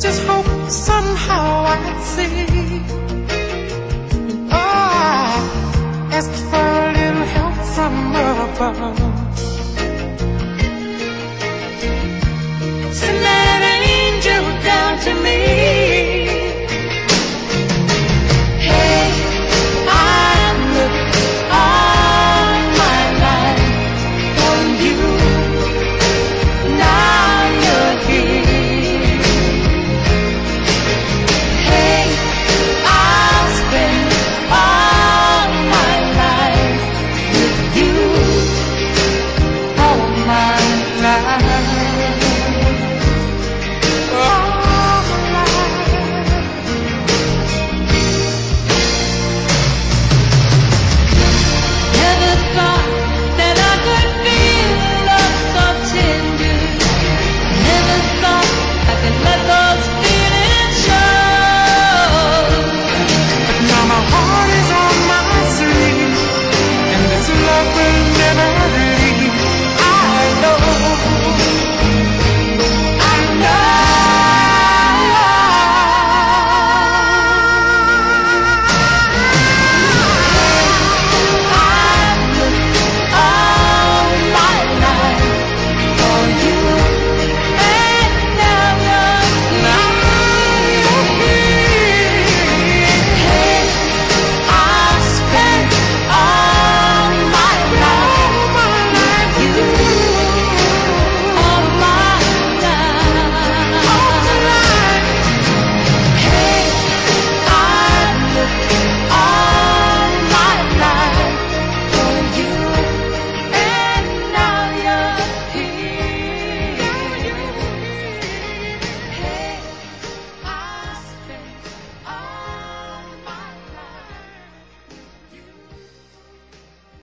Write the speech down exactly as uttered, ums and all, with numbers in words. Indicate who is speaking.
Speaker 1: just hope somehow I'd see. And oh, I ask for a little help from above. Send that angel down to me. Hey, I've looked all my life for you. Now you're here. Hey, I'll spend all my life with you. All my life.